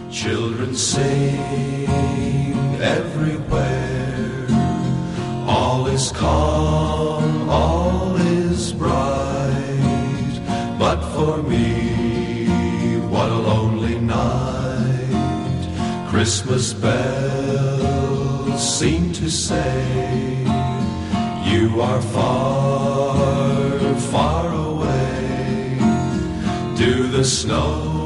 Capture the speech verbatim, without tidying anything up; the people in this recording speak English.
Children sing everywhere. All is calm, all is bright. But for me, what a lonely night. Christmas bells seem to say, you are far, far away. Do the snow